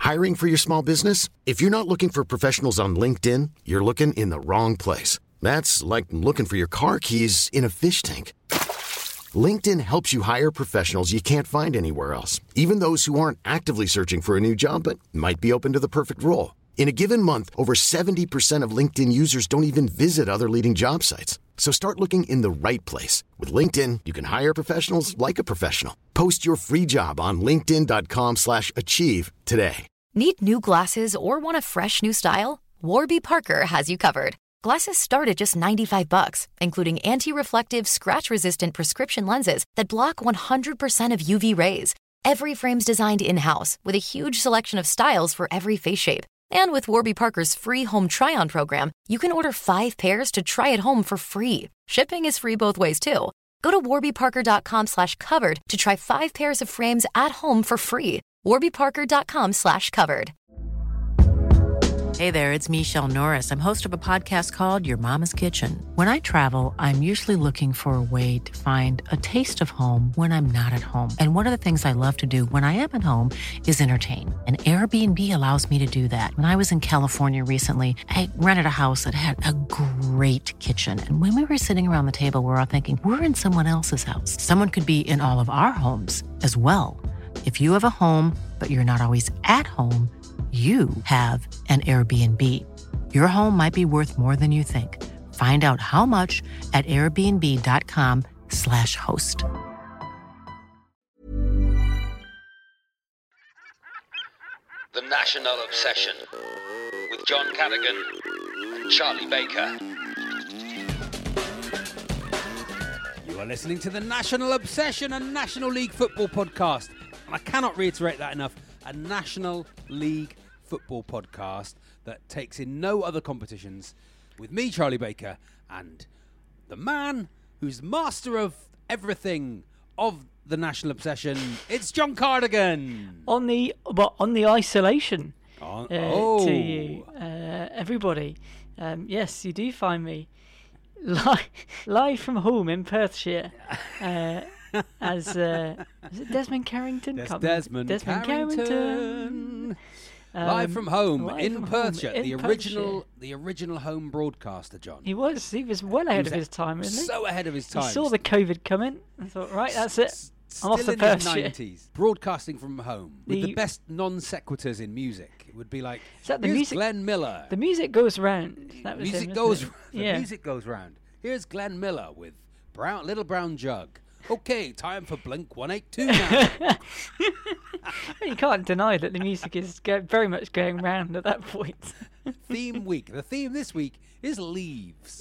Hiring for your small business? If you're not looking for professionals on LinkedIn, you're looking in the wrong place. That's like looking for your car keys in a fish tank. LinkedIn helps you hire professionals you can't find anywhere else, even those who aren't actively searching for a new job but might be open to the perfect role. In a given month, over 70% of LinkedIn users don't even visit other leading job sites. So start looking in the right place. With LinkedIn, you can hire professionals like a professional. Post your free job on linkedin.com/achieve today. Need new glasses or want a fresh new style? Warby Parker has you covered. Glasses start at just $95, including anti-reflective, scratch-resistant prescription lenses that block 100% of UV rays. Every frame's designed in-house with a huge selection of styles for every face shape. And with Warby Parker's free home try-on program, you can order 5 pairs to try at home for free. Shipping is free both ways, too. Go to warbyparker.com/covered to try 5 pairs of frames at home for free. warbyparker.com/covered. Hey there, it's Michelle Norris. I'm host of a podcast called Your Mama's Kitchen. When I travel, I'm usually looking for a way to find a taste of home when I'm not at home. And one of the things I love to do when I am at home is entertain. And Airbnb allows me to do that. When I was in California recently, I rented a house that had a great kitchen. And when we were sitting around the table, we were all thinking, we're in someone else's house. Someone could be in all of our homes as well. If you have a home, but you're not always at home, you have an Airbnb. Your home might be worth more than you think. Find out how much at airbnb.com/host. The National Obsession with John Cadogan and Charlie Baker. You are listening to the National Obsession, a National League football podcast. And I cannot reiterate that enough. A National League football podcast that takes in no other competitions with me, Charlie Baker, and the man who's master of everything of the National Obsession. It's John Cardigan. On the isolation to you, everybody. Yes, you do find me live from home in Perthshire. As is it Desmond Carrington? Desmond Carrington. Live from home in Perthshire, the original home broadcaster, John. He was well ahead of his time, wasn't he? So ahead of his time. He saw the COVID coming and thought, right, that's it. I'm off Still to in his Perthshire. 90s, broadcasting from home with the best non sequiturs in music. It would be like, the here's music, Glenn Miller. The music goes round. That was music him, goes. Yeah. The music goes round. Here's Glenn Miller with Little Brown Jug. Okay, time for Blink 182 now. You can't deny that the music is very much going round at that point. Theme week. The theme this week is leaves.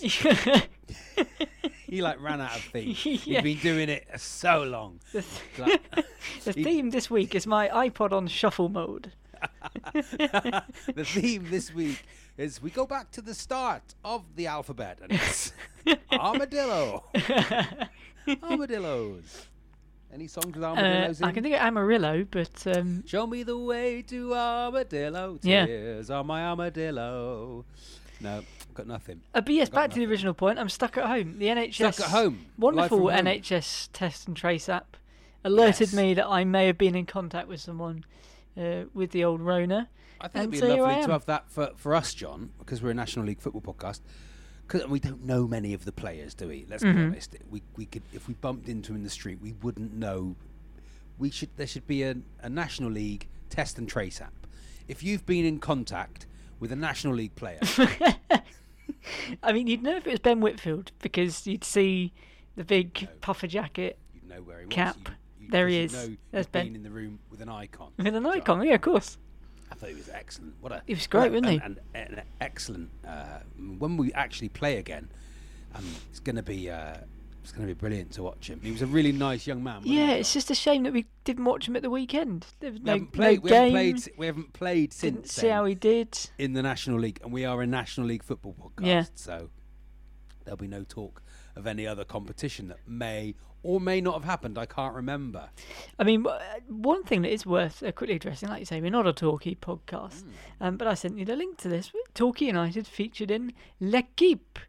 He ran out of themes. Yeah. He's been doing it so long. The theme this week is my iPod on shuffle mode. The theme this week is we go back to the start of the alphabet, and it's armadillo. Armadillos. Any songs with armadillos in? I can think of Amarillo, but... Show me the way to Armadillo. Tears on my armadillo. No, got nothing. But yes, back to the original point. I'm stuck at home. The NHS... Stuck at home. Wonderful NHS test and trace app alerted me that I may have been in contact with someone with the old Rona. I think it'd be lovely to have that for us, John, because we're a National League football podcast. Because we don't know many of the players, do we? Let's be honest. We could, if we bumped into him in the street, we wouldn't know. There should be a National League test and trace app. If you've been in contact with a National League player, I mean, you'd know if it was Ben Whitfield because you'd see the big puffer jacket, you'd know where he cap. was. There he is. There's Ben in the room with an icon. With an icon, yeah, of course. I thought he was excellent. He was great, wasn't he? And an excellent. When we actually play again, it's going to be brilliant to watch him. He was a really nice young man. Yeah, it's just a shame that we didn't watch him at the weekend. There was we haven't played since. Didn't see how he did in the National League, and we are a National League football podcast. So there'll be no talk of any other competition that may or may not have happened. I can't remember. I mean, one thing that is worth quickly addressing, like you say, we're not a Torquay podcast, but I sent you the link to this. Torquay United featured in L'Equipe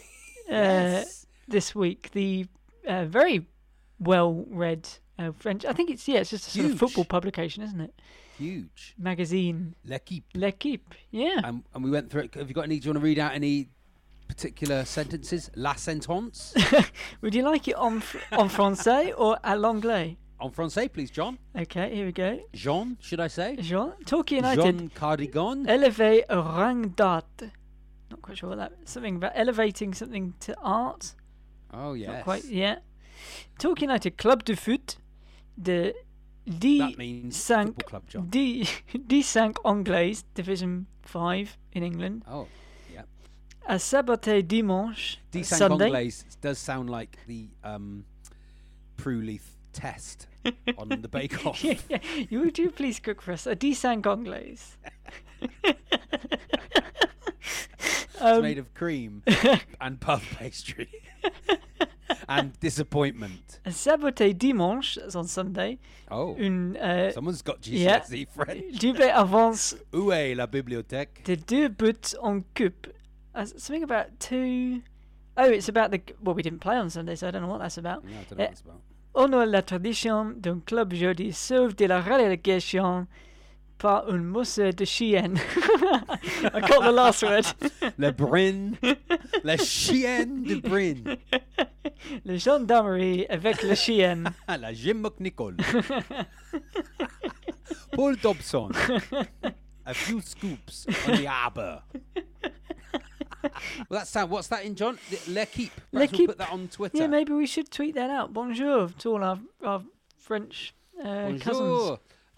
this week. The very well-read French. I think it's just a sort of football publication, isn't it? Huge. magazine. L'Équipe, yeah. And we went through it. Have you got any? Do you want to read out any particular sentences? La sentence. Would you like it en français or à l'anglais? En français, please, John. Okay, here we go. Jean, should I say? Jean. Torquay United. Jean Cardigan. Élevé au rang d'art. Not quite sure what that. Something about elevating something to art. Oh, yes. Not quite. Yeah. Torquay United Club de Foot de That means D5 football club, John. D5 Anglais Division 5 in England. Oh, yeah. A saboté dimanche. D5 Sunday. Anglais does sound like the Prue test on the Bake Off. Yeah. You would you please cook for us a D5 Anglais? It's made of cream and puff pastry and disappointment. A saboté dimanche, that's on Sunday. Oh, someone's got GCSE French. Dubé avance Où est la bibliothèque? de 2 buts en coupe. Something about 2. Oh, it's about the. Well, we didn't play on Sunday, so I don't know what that's about. No, I don't know what it's about. Honore la tradition d'un club jeudi sauve de la relégation par un morceau de chien. I got the last word. Le Brin. Le chien de Brin. Le gendarmerie avec le chien. La Jim McNichol. Paul Dobson. A few scoops on the arbor. Well, that sound. What's that in, John? L'Équipe. Perhaps we'll put that on Twitter. Yeah, maybe we should tweet that out. Bonjour to all our French cousins.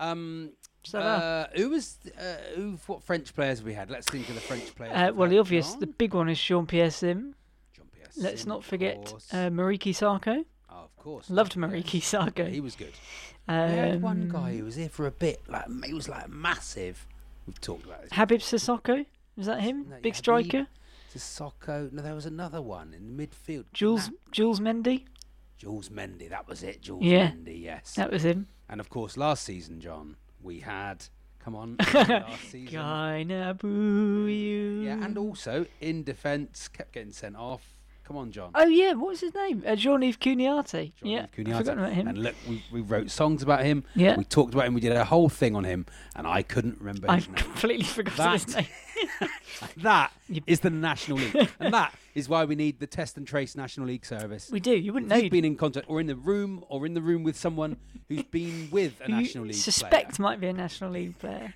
What French players have we had? Let's think of the French players. Well, the obvious, the big one is Jean-Pierre Sim. Jean-Pierre Let's Sim, not of forget course. Mariki Sarko. Oh, of course. Loved Mariki Sarko. He was good. We had one guy who was here for a bit. He was massive. We've talked about this. Habib Sissoko. Was that him? No, Big Habib striker. Sissoko. No, there was another one in the midfield. Jules Mendy. Jules Mendy. That was it. Jules Yeah. Mendy. Yes. That was him. And of course, last season, John, we had. Come on. Last season. Gainabuyu. Yeah, and also in defence, kept getting sent off. Come on, John. Oh yeah, what was his name? Jean-Yves Cuniati. Jean-Yves Cuniati. I forgot about him. And look, we wrote songs about him. Yeah. We talked about him. We did a whole thing on him, and I couldn't remember I his name. completely forgot his name. That is the National League, and that is why we need the Test and Trace National League service. We do. You wouldn't know. You've been in contact or in the room with someone who's been with a who National you League suspect player. might be a National League player.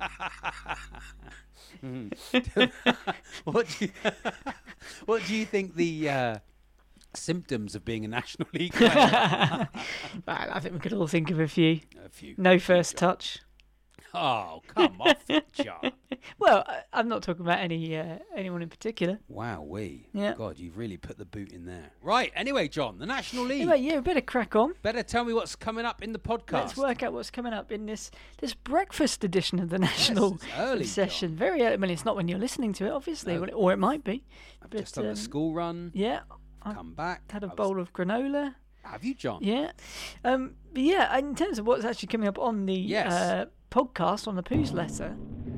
What do you think the symptoms of being a National League player? Well, I think we could all think of a few. A few. No first touch. Oh, come off, John. Well, I'm not talking about anyone in particular. Wowee. Yeah. God, you've really put the boot in there. Right, anyway, John, the National League. Anyway, yeah, we better crack on. Better tell me what's coming up in the podcast. Let's work out what's coming up in this breakfast edition of the National it's early, session. John. Very early. Well, it's not when you're listening to it, obviously, No. or it might be. I've But, just done a school run. Yeah. Come back. Had a bowl of granola. Have you, John? Yeah. But yeah, in terms of what's actually coming up on the Yes. podcast, on the Poos letter,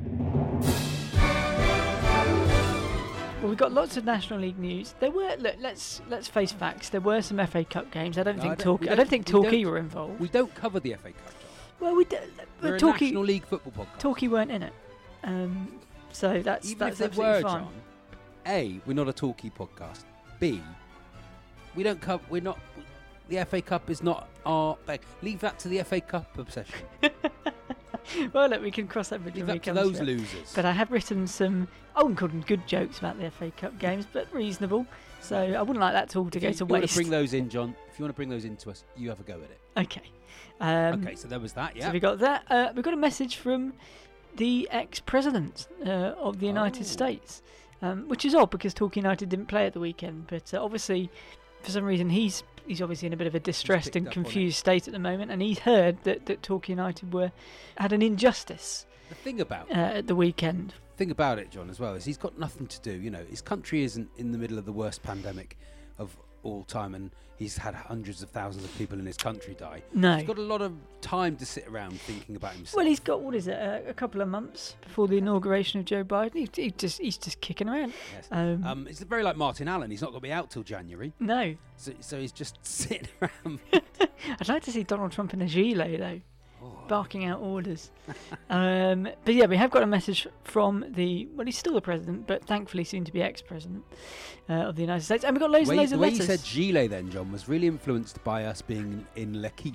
well, we've got lots of National League news. There were, look, let's face facts. There were some FA Cup games. I don't think Torquay were involved. We don't cover the FA Cup, John. Well, We're Torquay, a National League football podcast. Torquay weren't in it. So that's Even if absolutely they were, fine. John, A, we're not a Torquay podcast. B, we don't cover. We're not. The FA Cup is not our bag. Leave that to the FA Cup obsession. Well, look, we can cross that bridge Leave when we that to come those to it. losers. But I have written some, I wouldn't call them good jokes about the FA Cup games, but reasonable. So I wouldn't like that all to go to If you want waste. to bring those in, John, if you want to bring those in to us, you have a go at it. Okay. Okay, so there was that, yeah. So we got that. We got a message from the ex-president of the United States, which is odd because Torquay United didn't play at the weekend. But obviously, for some reason, he's obviously in a bit of a distressed and confused state at the moment, and he's heard that Torquay United had an injustice. The thing about at the weekend. thing about it, John, as well, is he's got nothing to do. You know, his country isn't in the middle of the worst pandemic of all time, and he's had hundreds of thousands of people in his country die. No. He's got a lot of time to sit around thinking about himself. Well, he's got, what is it, a couple of months before the inauguration of Joe Biden. He's just kicking around. Yes. It's very like Martin Allen. He's not going to be out till January. No. So he's just sitting around. I'd like to see Donald Trump in a gilet, though. barking out orders. But yeah, we have got a message from he's still the president, but thankfully soon to be ex-president of the United States. And we've got loads and loads of letters. The way you said gilet then, John, was really influenced by us being in L'Equipe.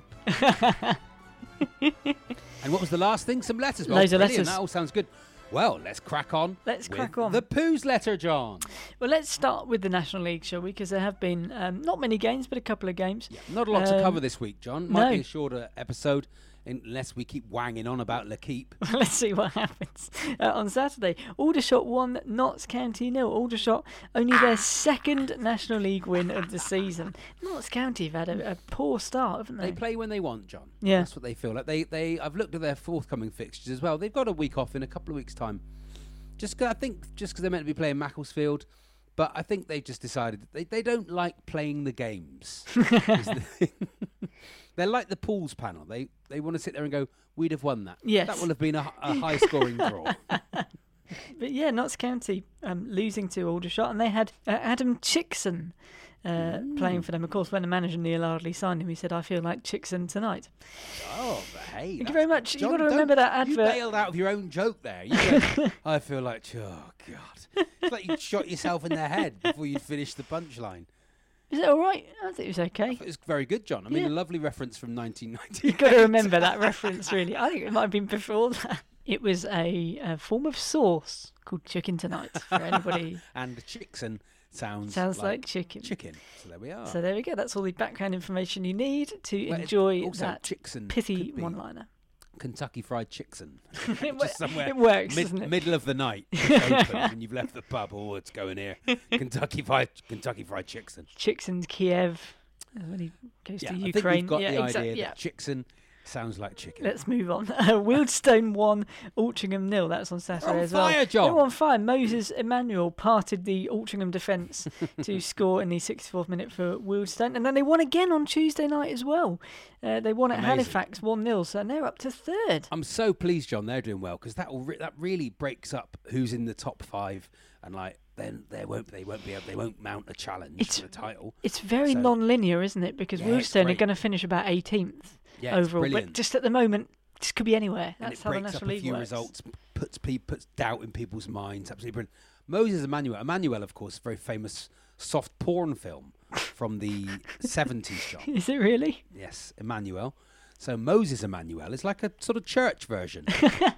And what was the last thing? Some letters. Loads of letters. That all sounds good. Well, let's crack on. The Poos letter, John. Well, let's start with the National League, shall we? Because there have been not many games, but a couple of games. Yeah, not a lot to cover this week, John. Might be a shorter episode, unless we keep wanging on about L'Equipe. Let's see what happens. On Saturday, Aldershot 1, Notts County 0. Aldershot, only their second National League win of the season. Notts County have had a poor start, haven't they? They play when they want, John. Yeah. That's what they feel like. I've looked at their forthcoming fixtures as well. They've got a week off in a couple of weeks' time. I think just because they're meant to be playing Macclesfield. But I think they've just decided that they don't like playing the games. They're like the pools panel. They want to sit there and go, we'd have won that. Yes. That will have been a high-scoring draw. But yeah, Notts County losing to Aldershot, and they had Adam Chickson playing for them. Of course, when the manager Neil Ardley signed him, he said, "I feel like Chickson tonight." Oh, but hey. Thank you very much. John, You've got to remember that advert. You bailed out of your own joke there. You went, I feel like, oh, God. It's like you shot yourself in the head before you'd finished the punchline. Is it all right? I think it was okay. It was very good, John. I mean, a lovely reference from 1990. You've got to remember that reference, really. I think it might have been before that. It was a form of sauce called Chicken Tonight, for anybody. And Chickson sounds like chicken. So there we are. So there we go. That's all the background information you need to enjoy that Chickson pithy one-liner. Kentucky Fried Chickson. Just somewhere it works, doesn't it? Middle of the night, open, and you've left the pub. Oh, it's going here. Kentucky Fried Chickson. Chickson's Kiev when he goes to Ukraine. I think we've got the exactly, idea that Chickson sounds like chicken. Let's move on. Wealdstone 1, Altrincham 0. That's on Saturday as well. Fire, John. They're on fire. Moses Emmanuel parted the Altrincham defence to score in the 64th minute for Wealdstone. And then they won again on Tuesday night as well. They won at Halifax 1-0, so they're up to third. I'm so pleased, John, they're doing well, because that really breaks up who's in the top 5, and then they won't mount a challenge for the title. It's very non-linear, isn't it? Because Wealdstone are going to finish about 18th. Yeah, overall, but just at the moment, this could be anywhere. That's how the National League works. Results, puts doubt in people's minds. Absolutely brilliant. Moses Emmanuel, of course, a very famous soft porn film from the 70s, John. Is it really? Yes, Emmanuel. So Moses Emmanuel is like a sort of church version.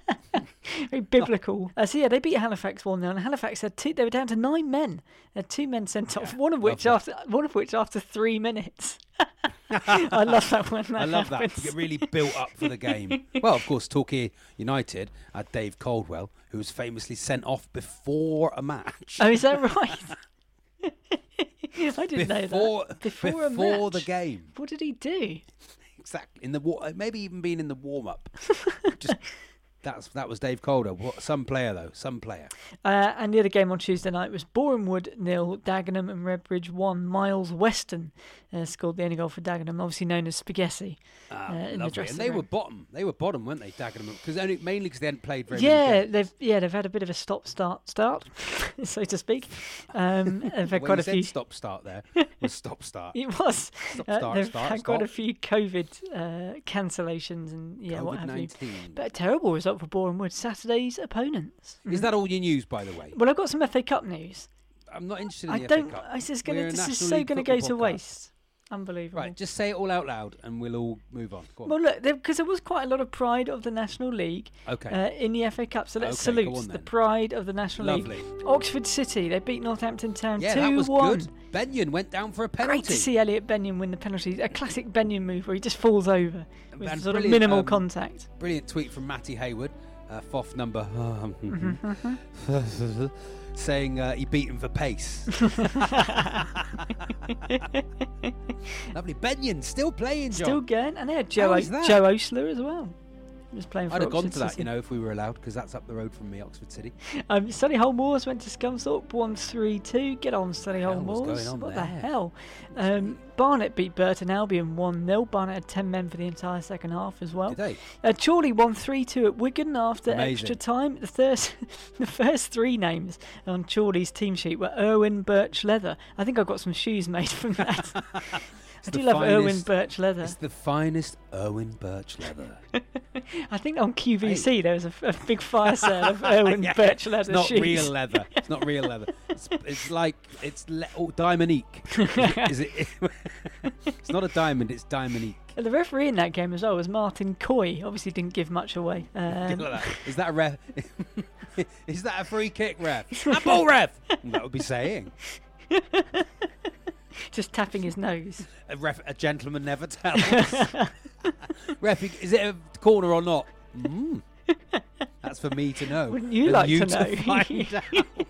Very biblical. So yeah, they beat Halifax 1-0, and Halifax had they were down to 9 men. They had 2 men sent off. One of which after 3 minutes. I love that when that I love happens. that. To get really built up for the game. Well, of course, Torquay United had Dave Caldwell, who was famously sent off before a match. Oh, is that right? I didn't know that. Before a match? The game. What did he do? Exactly. Maybe even being in the warm-up. That was Dave Calder. Some player. And the other game on Tuesday night was Borehamwood 0, Dagenham and Redbridge 1. Miles Weston scored the only goal for Dagenham, obviously known as Spaghetti. In the dressing room. They were bottom. They were bottom, weren't they, Dagenham? Mainly because they hadn't played very many games. They've had a bit of a stop-start, so to speak. They've had quite a few. Stop-start there was stop-start. It was. They've had quite a few COVID cancellations and what have you. But a terrible result for Borehamwood, Saturday's opponents. Is that all your news, by the way? Well, I've got some FA Cup news. I'm not interested in the FA Cup. This is so going to go to waste. Unbelievable. Right, just say it all out loud and we'll all move on. Go on. Well, look, because there was quite a lot of pride of the National League in the FA Cup, so let's salute the pride of the National League. Oxford City, they beat Northampton Town 2-1. Yeah, that was good. Benyon went down for a penalty. Great to see Elliot Benyon win the penalty. A classic Benyon move where he just falls over with and sort of minimal contact. Brilliant tweet from Matty Hayward, FOF number... saying he beat him for pace. Lovely. Benyon still playing, John. Still going. And they had Joe Osler as well. He was playing for I'd have Oxford gone to that, City. if we were allowed, because that's up the road from me, Oxford City. Solihull Moors went to Scunthorpe 1-3-2. Get on, Solihull Moors. What the hell? Barnet beat Burton Albion 1-0. Barnet had 10 men for the entire second half as well. Did they? Chorley won 3-2 at Wigan after extra time. The first 3 names on Chorley's team sheet were Irwin Birch Leather. I think I got some shoes made from that. I do love Irwin Birch leather. It's the finest Irwin Birch leather. I think on QVC there was a big fire sale of Irwin Birch leather It's not shoes. real leather. It's not real leather. It's like Diamonique. Is it? It's not a diamond. It's Diamonique. The referee in that game as well was Martin Coy. Obviously didn't give much away. Is that a ref? Is that a free kick, ref? A ball, ref. That would be saying. Just tapping his nose. A gentleman never tells. Ref, is it a corner or not? That's for me to know. Wouldn't you like to know? Find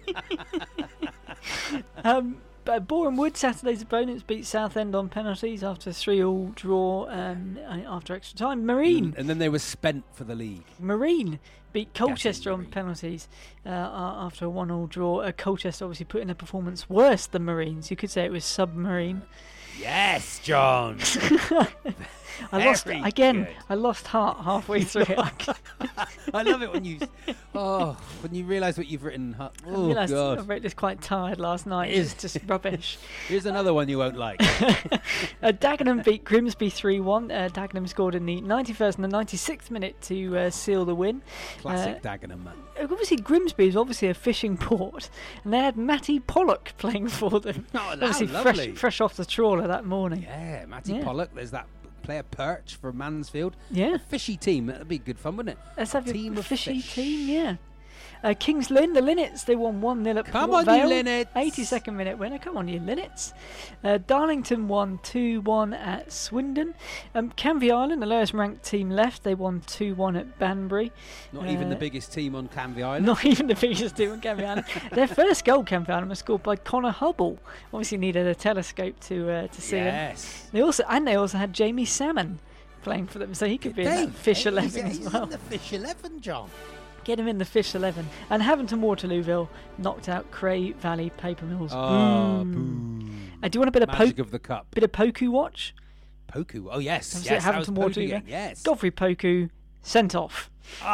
out. But Boreham Wood, Saturday's opponents, beat Southend on penalties after a 3-3 draw after extra time. Marine. And then they were spent for the league. Marine beat Colchester on Marine. penalties after a 1-1 draw. Colchester obviously put in a performance worse than Marines. You could say it was submarine. Yes, John. I lost Very again. good. I lost heart halfway through it. I love it when you realise what you've written. I Oh, realised I God. wrote this quite tired last night. It's just rubbish. Here's another one you won't like. Dagenham beat Grimsby 3-1. Dagenham scored in the 91st and the 96th minute to seal the win. Classic Dagenham, man. Obviously, Grimsby is obviously a fishing port, and they had Matty Pollock playing for them. Oh, obviously, lovely. fresh off the trawler that morning. Yeah, Matty Yeah. Pollock. There's that player Perch from Mansfield. Yeah. A fishy team. That'd be good fun, wouldn't it? Let's have team a of fishy fish. team, yeah. Kings Lynn, the Linnets, they won 1-0 at Come Port on, you Vale. Linnets. 82nd minute winner. Come on, you Linnets. Darlington won 2-1 at Swindon. Canvey Island, the lowest ranked team left, they won 2-1 at Banbury. Not even the biggest team on Canvey Island. Not even the biggest team on Canvey Island. Their first goal, Canvey Island, was scored by Connor Hubble. Obviously needed a telescope to see him. Yes. They also had Jamie Salmon playing for them, so he could be in that Fish 11 as well. He's in the Fish 11, John. Get him in the Fish 11. And Haventon Waterlooville knocked out Cray Valley Paper Mills. Oh, Boom. boo. Do you want a bit of Magic of the Cup. bit of Poku watch? Poku. Oh, yes. Obviously Yes, at that was Haventon Poku Waterlooville. again, yes. Godfrey Poku sent off.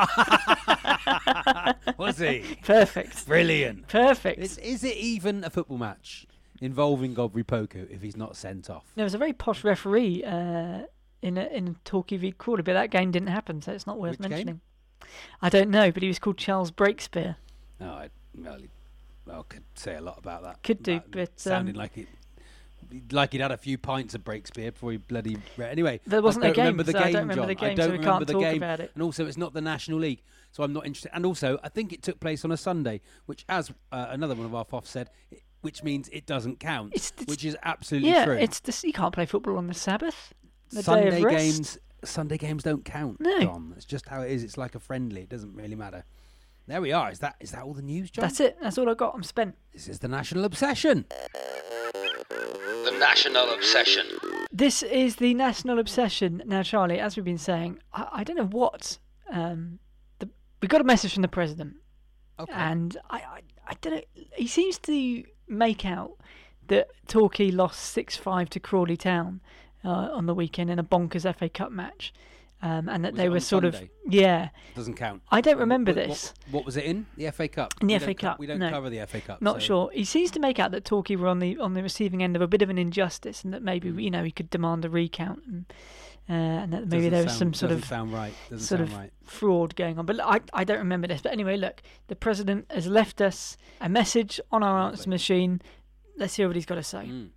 Was he? Perfect. Brilliant. Perfect. Is it even a football match involving Godfrey Poku if he's not sent off? There was a very posh referee in Torquay v Crawley, but that game didn't happen, so it's not worth Which mentioning. game? I don't know, but he was called Charles Breakspear. No, I could say a lot about that. Could do, That but, sounded like he'd had a few pints of Breakspear before he bloody. Anyway, There wasn't I a don't game, remember the so I game, don't remember John. the game, I don't so we remember can't the talk game, about it. and also it's not the National League, so I'm not interested. And also, I think it took place on a Sunday, which, as another one of our FOFs said, which means it doesn't count, which is absolutely true. You can't play football on the Sabbath. The Sunday day of rest. Sunday games don't count, No. John. It's just how it is. It's like a friendly. It doesn't really matter. There we are. Is that all the news, John? That's it. That's all I got. I'm spent. This is the National Obsession. The National Obsession. This is the National Obsession. Now, Charlie, as we've been saying, I don't know what. We got a message from the president, Okay. and I don't know. He seems to make out that Torquay lost 6-5 to Crawley Town on the weekend in a bonkers FA Cup match, and that Was they it were on sort Sunday? of Doesn't count. I don't remember What- this. What was it in? The FA Cup? In the We FA don't Cup, We don't no. cover the FA Cup. Not so- sure. He seems to make out that Torquay were on the receiving end of a bit of an injustice, and that maybe he could demand a recount, and that maybe there was some sort doesn't of sound right. Doesn't sort sound of right. fraud going on. But I don't remember this. But anyway, look, the president has left us a message on our answer machine. Let's hear what he's got to say. Mm.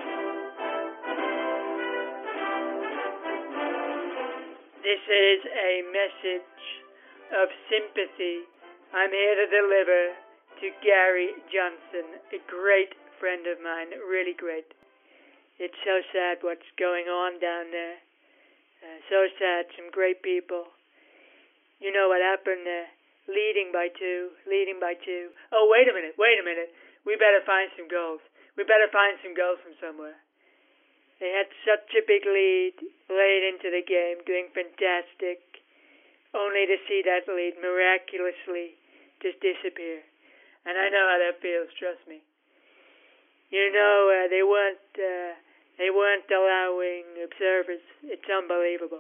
This is a message of sympathy I'm here to deliver to Gary Johnson, a great friend of mine, really great. It's so sad what's going on down there. So sad, some great people. You know what happened there. Leading by two. Oh, wait a minute. We better find some goals. From somewhere. They had such a big lead late into the game, doing fantastic, only to see that lead miraculously just disappear. And I know how that feels, trust me. You know, they weren't allowing observers. It's unbelievable.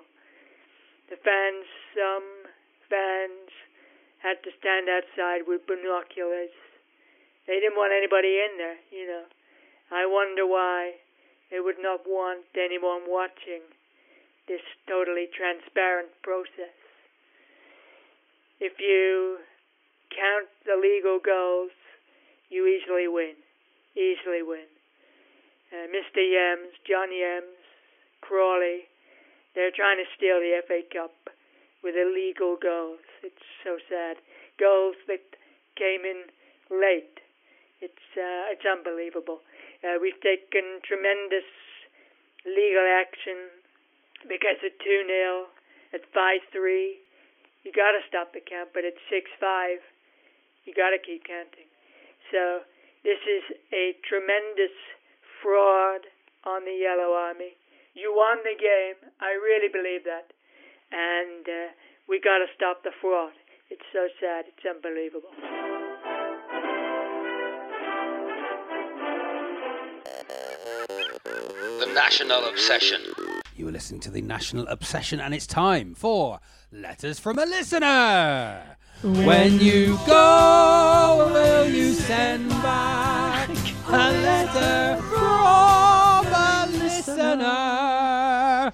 Some fans had to stand outside with binoculars. They didn't want anybody in there, you know. I wonder why They would not want anyone watching this totally transparent process. If you count the legal goals, you easily win. Easily win. Mr. Yems, John Yems, Crawley, they're trying to steal the FA Cup with illegal goals. It's so sad. Goals that came in late. It's unbelievable. We've taken tremendous legal action because at 2-0, at 5-3, you got to stop the count, but at 6-5, you got to keep counting. So this is a tremendous fraud on the Yellow Army. You won the game. I really believe that. And we got to stop the fraud. It's so sad. It's unbelievable. The National Obsession. You are listening to the National Obsession, and it's time for Letters from a Listener. When you go, will you send back a letter from a listener?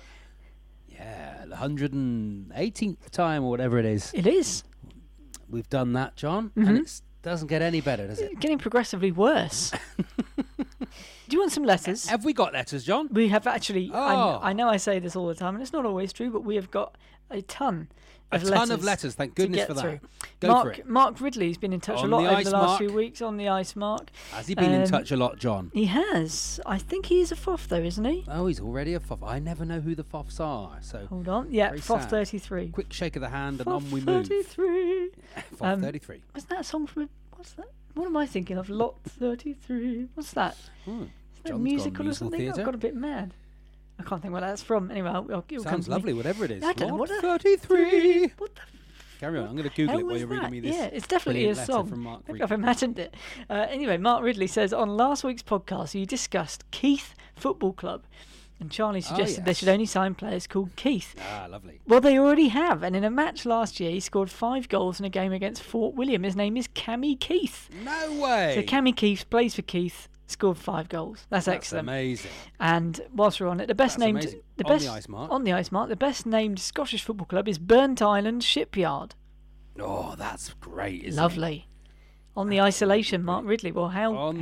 Yeah, the 118th time or whatever it is. It is. We've done that, John, and it doesn't get any better, does it? Getting progressively worse. Do you want some letters? Have we got letters, John? We have actually. Oh. I know I say this all the time, and it's not always true, but we have got a ton of letters. A ton of letters, thank goodness for that. Through. Go for it. Mark Ridley's been in touch On a lot the over ice, the last Mark. few weeks on the ice, Mark. Has he been in touch a lot, John? He has. I think he is a FOF, though, isn't he? Oh, he's already a FOF. I never know who the FOFs are, so... Hold on. Yeah, very FOF sad. 33. Quick shake of the hand and FOF on we move. 33. FOF 33. Wasn't that a song from... What's that? What am I thinking of? Lot 33. What's that? Hmm. Is that John's musical gone or something? musical I've got a bit mad. I can't think where that's from. Anyway, it'll come Sounds to me. lovely, whatever it is. I don't know Lot what 33. What the Carry on, I'm going to Google it hell while was you're reading that? me this. Yeah, it's definitely a brilliant letter song. from Mark Maybe Ridley. I've imagined it. Anyway, Mark Ridley says, on last week's podcast, you discussed Keith Football Club. And Charlie suggested they yes. should only sign players called Keith. Ah, lovely. Well, they already have. And in a match last year, he scored 5 goals in a game against Fort William. His name is Cammy Keith. No way. So Cammy Keith plays for Keith, scored 5 goals. That's excellent. Amazing. And whilst we're on it, the best That's named... amazing. The On best, the ice, Mark. On the ice, Mark. The best named Scottish football club is Burnt Island Shipyard. Oh, that's great, isn't Lovely. On the isolation, Mark Ridley. Well,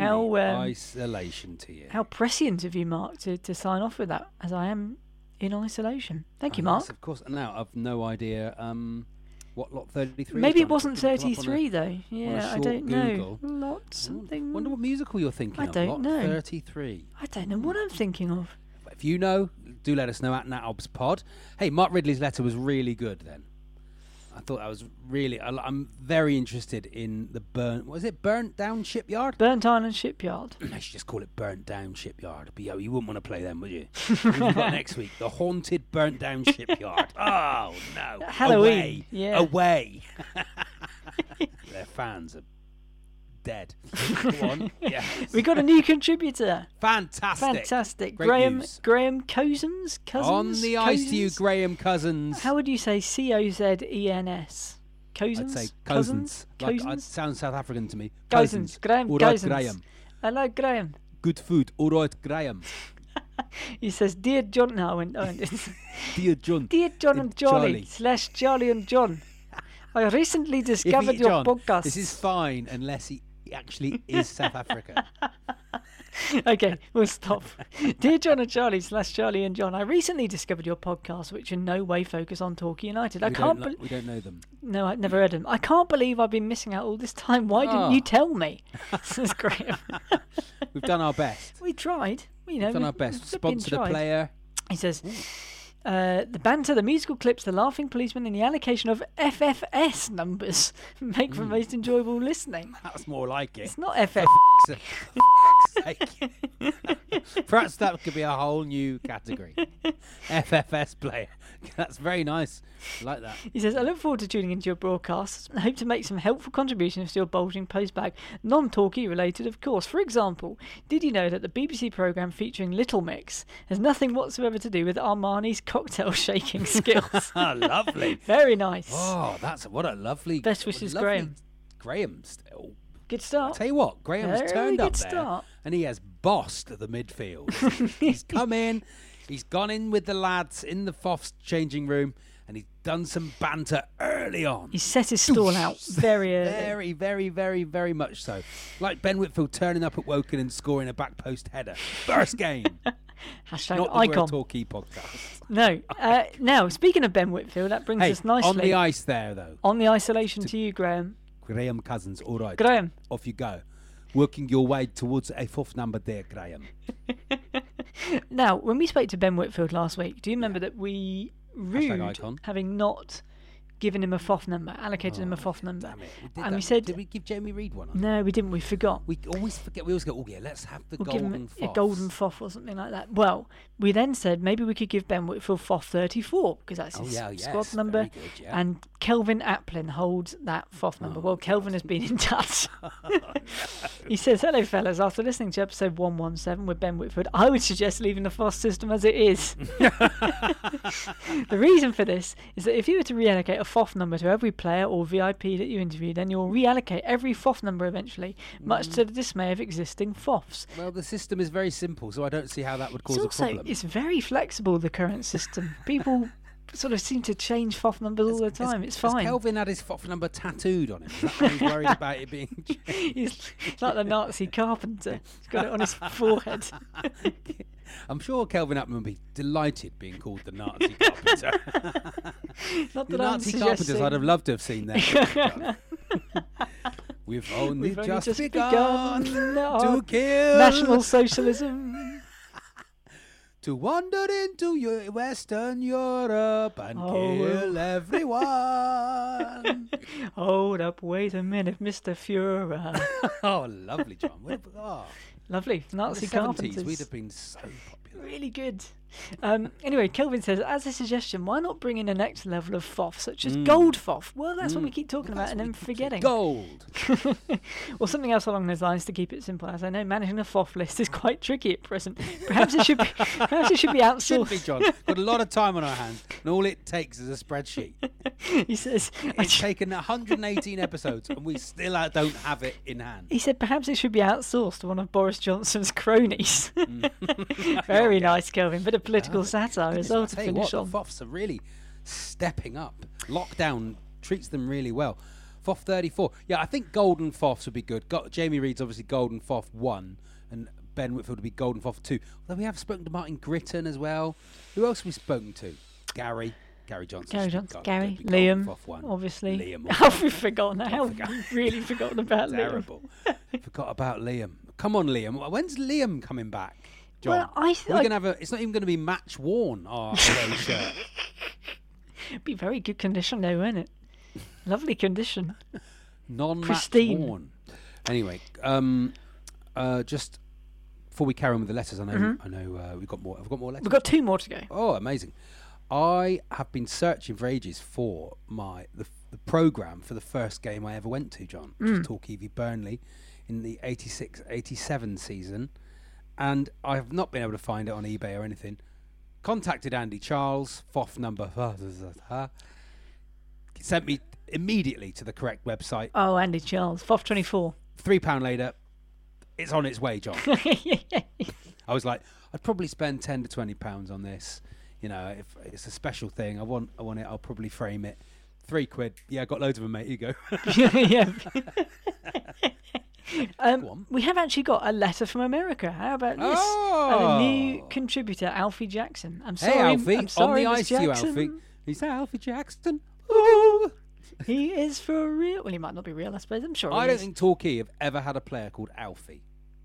isolation to you. how prescient of you, Mark, to sign off with that, as I am in isolation. Thank you, Mark. Yes, of course. Now, I've no idea what lot 33 Maybe is, it wasn't John. Did it come up on 33, though. Yeah, I short don't know. Google? Lot something. Wonder what musical you're thinking I of. don't Lot know. 33. I don't know what I'm thinking of. If you know, do let us know at NatObsPod. Hey, Mark Ridley's letter was really good then. I thought that was really... I'm very interested in the Burnt Down Shipyard? Burnt Island Shipyard. I should just call it Burnt Down Shipyard. But you wouldn't want to play them, would you? What have we got next week? The Haunted Burnt Down Shipyard. Oh, no. Halloween. Yeah. Away. Their fans are dead. Go on. Yes. We got a new contributor. Fantastic. Great Graham news. Graham Cousins. On the ice to you, Graham Cousins. How would you say Cozens? Cousins? I'd say Cousins. Like, Cousins? it sounds South African to me. Cousins. Graham All right, Cousins. Graham. Hello, Graham. Good food. All right, Graham. He says, Dear John... No, Dear John. Dear John and Charlie, Charlie. / Charlie and John. I recently discovered your John, podcast. This is fine unless he actually is South African. Okay, we'll stop. Dear John and Charlie / Charlie and John, I recently discovered your podcast, which in no way focus on Torquay United. We don't know them. No, I've never heard them. I can't believe I've been missing out all this time. Why didn't you tell me? This is great. We've done our best. We tried. We've done our best. Sponsored a player. He says, the banter, the musical clips, the laughing policeman, and the allocation of FFS numbers make for most enjoyable listening. That's more like it. It's not FF. For fuck's sake. Perhaps that could be a whole new category. FFS player. That's very nice. I like that. He says, I look forward to tuning into your broadcasts and hope to make some helpful contributions to your bulging postbag. Non-Torquay related, of course. For example, did you know that the BBC programme featuring Little Mix has nothing whatsoever to do with Armani's cocktail shaking skills? Lovely. Very nice. Oh, what a lovely... Best wishes, lovely Graham. Graham still. Good start. I'll tell you what, Graham's Very turned up good there start. and he has bossed the midfield. He's come in, he's gone in with the lads in the FOF's changing room, and he's done some banter early on. He set his stall out very early. Very, very, very, very much so. Like Ben Whitfield turning up at Woking and scoring a back post header. First game. Hashtag Not the icon. Word Torquay podcast. No. Now, speaking of Ben Whitfield, that brings Hey, us nicely on the ice there, though. on the isolation to you, Graham. Graham Cousins, all right. Graham. Off you go. Working your way towards a fourth number there, Graham. Now, when we spoke to Ben Whitfield last week, do you remember that we rude icon. having not given him a FOF number, allocated him a FOF number? Damn it. And we said, did we give Jamie Reid one? no, we didn't. We forgot. We always forget. We always go, oh yeah, let's have the We'll give golden him a FOFs. golden FOF or something like that. Well, we then said maybe we could give Ben Whitfield FOF 34 because that's his squad yes, number. very good, yeah. And Kelvin Applin holds that FOF number. Well, Kelvin has been in touch. He says, hello, fellas. After listening to episode 117 with Ben Whitfield, I would suggest leaving the FOF system as it is. The reason for this is that if you were to reallocate a FOF number to every player or VIP that you interview, then you'll reallocate every FOF number eventually, much to the dismay of existing FOFs. Well, the system is very simple, so I don't see how that would cause It's a also problem. it's very flexible, the current system. People sort of seem to change FOF numbers all the time. It's Has fine. Kelvin had his FOF number tattooed on him? Is that why he's worried about it being changed? He's like the Nazi carpenter. He's got it on his forehead. I'm sure Kelvin Appman would be delighted being called the Nazi carpenter. Not The that I'm Nazi carpenters, suggesting. I'd have loved to have seen that. We've only just begun to kill, National Socialism. to wander into Western Europe and kill everyone. Hold up, wait a minute, Mr. Führer. Oh, lovely, John. Lovely, In Nazi the 70s, carpenters. we'd have been so popular. Really good. Anyway, Kelvin says, as a suggestion, why not bring in a next level of FOF, such as gold FOF? Well, that's what we keep talking about and then forgetting. Gold. Or something else along those lines to keep it simple. As I know, managing a FOF list is quite tricky at present. Perhaps it should be outsourced. Shouldn't be, John. Got a lot of time on our hands, and all it takes is a spreadsheet. He says, It's taken 118 episodes, and we still don't have it in hand. he said perhaps it should be outsourced to one of Boris Johnson's cronies. Very nice, Kelvin. Bit of political satire as well to Tell you finish what, on. the FOFs are really stepping up. Lockdown treats them really well. FOF 34. Yeah, I think golden FOFs would be good. Jamie Reid's obviously golden FOF 1, and Ben Whitfield would be golden FOF 2. Although we have spoken to Martin Gritton as well. Who else have we spoken to? Gary Johnson. Gary should be Johnson, gold- Gary, should be golden Liam, FOF 1. obviously. Liam. Have we forgotten? How really forgotten about Liam? Terrible. Forgot about Liam. Come on, Liam. When's Liam coming back? John, Well, we're gonna have a. It's not even going to be match worn. Our away shirt. It'd be very good condition though, wouldn't it? Lovely condition. Non-match Pristine. worn. Anyway, just before we carry on with the letters, I know we've got more. I've got more letters. We've got two more to go. Oh, amazing! I have been searching for ages for the programme for the first game I ever went to, John, which was Torquay v Burnley in the 86-87 season, and I have not been able to find it on eBay or anything. Contacted Andy Charles, FOF number, sent me immediately to the correct website. Oh, Andy Charles, FOF 24. £3 later, it's on its way, John. I was like, I'd probably spend £10 to £20 on this. You know, if it's a special thing, I want it. I'll probably frame it. £3. Yeah, I got loads of them, mate. You go. Yeah. Go on. We have actually got a letter from America. How about this? Oh. A new contributor, Alfie Jackson. I'm sorry, Hey, Alfie. I'm sorry, on the Miss ice to you, Jackson. Alfie. He's Alfie Jackson. Ooh. He is for real. Well, he might not be real, I suppose. I'm sure I he don't is. think Torquay have ever had a player called Alfie.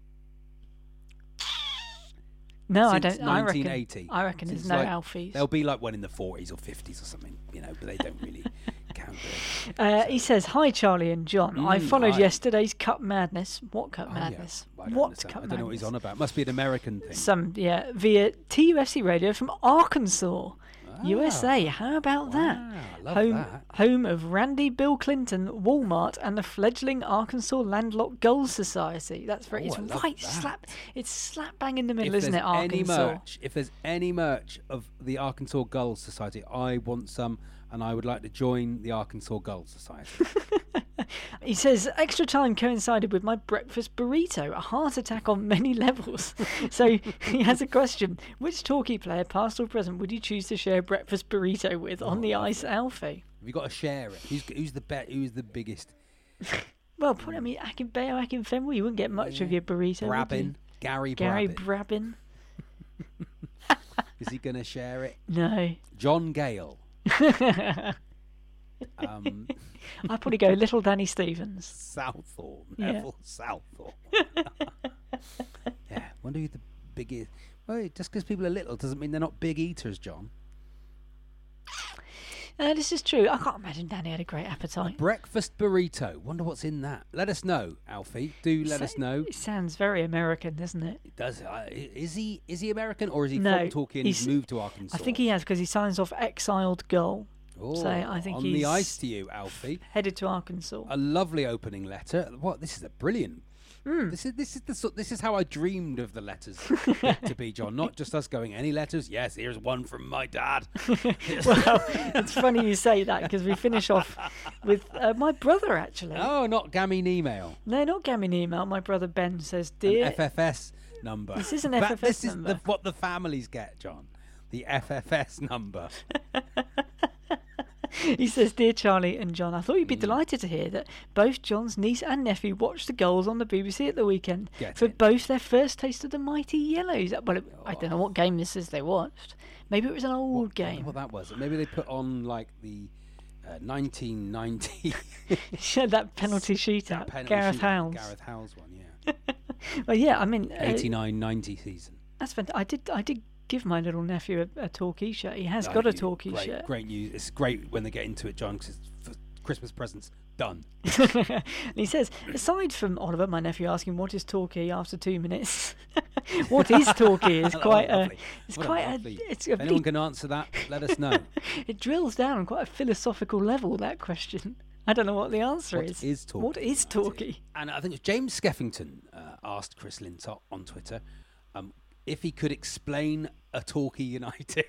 No, I since don't. 1980. I reckon there's Since, no like, Alfies. There'll be like one in the 40s or 50s or something, you know, but they don't really count. He says, "Hi, Charlie and John. I followed hi. yesterday's Cup Madness. What Cup Oh, yeah. Madness? I don't What understand. Cup I don't know what he's Madness? on about. Must be an American thing. Via TUFC Radio from Arkansas, USA. How about that? Wow, love that. Home of Randy Bill Clinton, Walmart, and the fledgling Arkansas Landlocked Goals Society. That's very. Oh, it's I love right that. slap. It's slap bang in the middle, If isn't there's it? Arkansas. if there's any merch of the Arkansas Gulls Society, I want some, and I would like to join the Arkansas Gulls Society. He says, extra time coincided with my breakfast burrito, a heart attack on many levels. So he has a question. Which Torquay player, past or present, would you choose to share a breakfast burrito with on the ice, Alfie? Have you got to share it? Who's the biggest? Well, put Akinbayo, Akinfenwa, you wouldn't get much of your burrito. Brabin. Gary Brabin. Is he going to share it? No. John Gale. I'd probably go Little Danny Stevens. Southall. Yeah. Neville Southall. Yeah, wonder who the biggest... Well, just because people are little doesn't mean they're not big eaters, John. This is true. I can't imagine Danny had a great appetite. Breakfast burrito. Wonder what's in that. Let us know, Alfie. Do let us know. It sounds very American, doesn't it? It does. Is he American or is he No, from Torquay and he's moved to Arkansas? I think he has, because he signs off exiled goal. Oh, So I think on he's the ice to you, Alfie. Headed to Arkansas. A lovely opening letter. What? This is a brilliant. This is how I dreamed of the letters to be, John. Not just us going, any letters? Yes, here's one from my dad. Well, it's funny you say that, because we finish off with my brother, actually. Oh, not gamming email. No, not gamming email. My brother Ben says, dear... An FFS number. This is an FFS This number. is what the families get, John. The FFS number. He says, dear Charlie and John, I thought you'd be delighted to hear that both John's niece and nephew watched the goals on the BBC at the weekend for both their first taste of the mighty Yellows. Well, I don't know what game this is they watched. Maybe it was an old game. What that was. Maybe they put on like the 1990. That penalty shootout. Gareth Howells. Gareth Howells one, yeah. Well, yeah, I mean... 89-90 season. That's fantastic. I did give my little nephew a Torquay shirt. He has got a Torquay shirt. Great news. It's great when they get into it, John, because it's Christmas presents done. And he says, aside from Oliver, my nephew, asking what is Torquay after 2 minutes, what is Torquay is quite a... It's quite a... It's if anyone can answer that, let us know. It drills down on quite a philosophical level, that question. I don't know what the answer is. What is Torquay? And I think it was James Skeffington asked Chris Lintott on Twitter if he could explain a Torquay United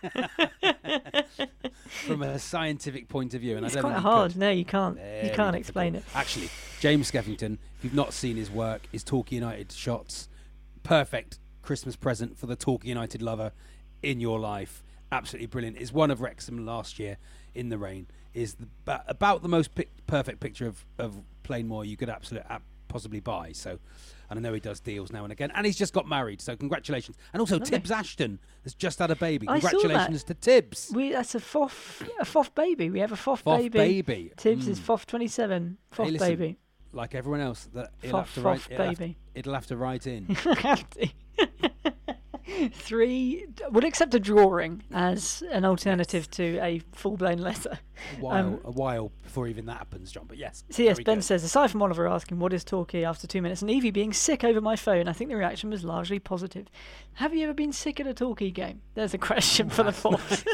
from a scientific point of view. And It's I don't quite think hard. Could. No, you can't. Very You can't difficult. explain it. Actually, James Skeffington, if you've not seen his work, his Torquay United shots, perfect Christmas present for the Torquay United lover in your life. Absolutely brilliant. It's one of Wrexham last year in the rain. Is about the most perfect picture of Plainmoor you could possibly buy. So, and I know he does deals now and again, and he's just got married. So congratulations. And also Tibbs Ashton has just had a baby. Congratulations to Tibbs. That's a FOF baby. We have a FOF baby. Tibbs is FOF 27. FOF listen, baby. Like everyone else, that it'll have to write in. Would accept a drawing as an alternative to a full-blown letter. A while before even that happens, John. But yes. So yes, Ben says, aside from Oliver asking what is Torquay after 2 minutes and Evie being sick over my phone, I think the reaction was largely positive. Have you ever been sick at a Torquay game? There's a question for the fourth.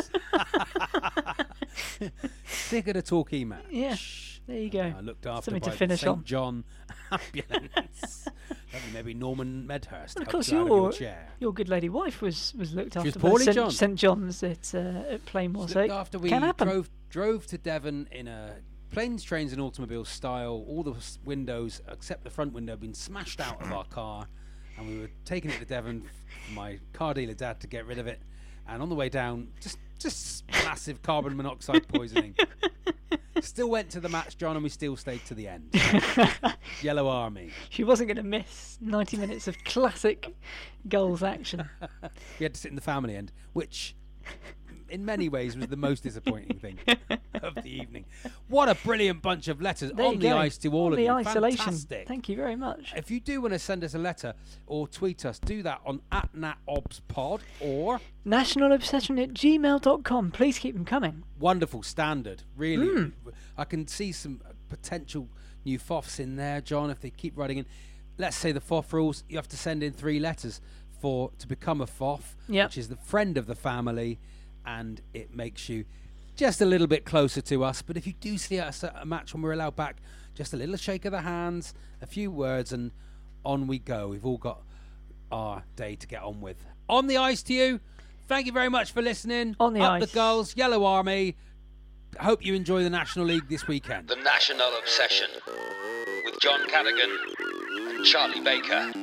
Sick at a Torquay match. Yeah. There you go. Looked after Something by to finish St. on. John ambulance. Maybe Norman Medhurst. And of course, your good lady wife was looked after by St. John's at Plainmoor. So looked after. We drove to Devon in a planes, trains, and automobiles style. All the windows except the front window had been smashed out of our car, and we were taking it to Devon for my car dealer dad to get rid of it. And on the way down, just massive carbon monoxide poisoning. Still went to the match, John, and we still stayed to the end. Yellow Army. She wasn't going to miss 90 minutes of classic goals action. We had to sit in the family end, which in many ways was the most disappointing thing of the evening. What a brilliant bunch of letters on the ice to all of you. Isolation. Fantastic. Thank you very much. If you do want to send us a letter or tweet us, do that on @natobspod or nationalobsession@gmail.com. Please keep them coming. Wonderful standard, really. I can see some potential new FOFs in there, John, if they keep writing in. Let's say the FOF rules, you have to send in 3 letters to become a FOF, which is the friend of the family, and it makes you just a little bit closer to us. But if you do see us at a match when we're allowed back, just a little shake of the hands, a few words, and on we go. We've all got our day to get on with. On the ice to you. Thank you very much for listening. On the Up ice. the goals, Yellow Army. hope you enjoy the National League this weekend. The National Obsession with John Cadogan and Charlie Baker.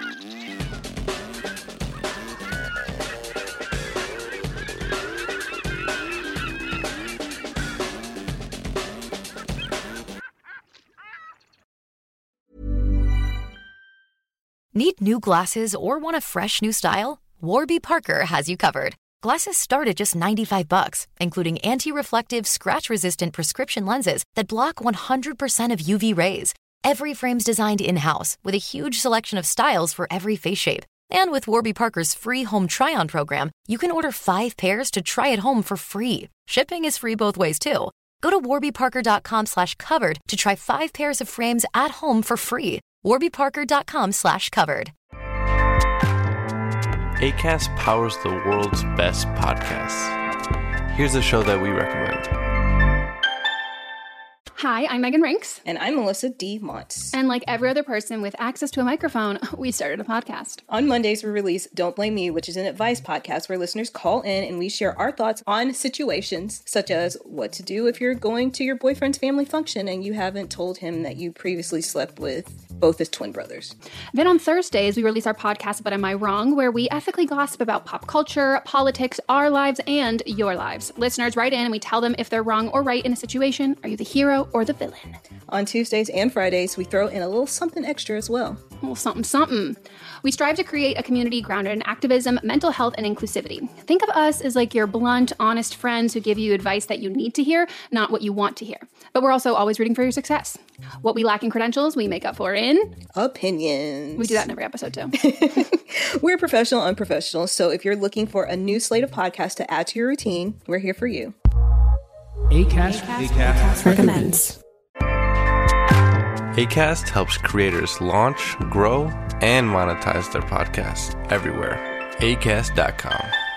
Need new glasses or want a fresh new style? Warby Parker has you covered. Glasses start at just $95, including anti-reflective, scratch-resistant prescription lenses that block 100% of UV rays. Every frame's designed in-house with a huge selection of styles for every face shape. And with Warby Parker's free home try-on program, you can order 5 pairs to try at home for free. Shipping is free both ways, too. Go to warbyparker.com/covered to try 5 pairs of frames at home for free. warbyparker.com/covered. Acast powers the world's best podcasts. Here's a show that we recommend. Hi, I'm Megan Rinks. And I'm Melissa D. Montz. And like every other person with access to a microphone, we started a podcast. On Mondays, we release Don't Blame Me, which is an advice podcast where listeners call in and we share our thoughts on situations such as what to do if you're going to your boyfriend's family function and you haven't told him that you previously slept with both his twin brothers. Then on Thursdays, we release our podcast, But Am I Wrong?, where we ethically gossip about pop culture, politics, our lives, and your lives. Listeners write in and we tell them if they're wrong or right in a situation. Are you the hero or the villain? On Tuesdays and Fridays, we throw in a little something extra as well. A little something, something. We strive to create a community grounded in activism, mental health, and inclusivity. Think of us as like your blunt, honest friends who give you advice that you need to hear, not what you want to hear. But we're also always rooting for your success. What we lack in credentials, we make up for in opinions. We do that in every episode, too. We're professional, unprofessional, so if you're looking for a new slate of podcasts to add to your routine, we're here for you. Acast recommends. Acast helps creators launch, grow, and monetize their podcasts everywhere. Acast.com.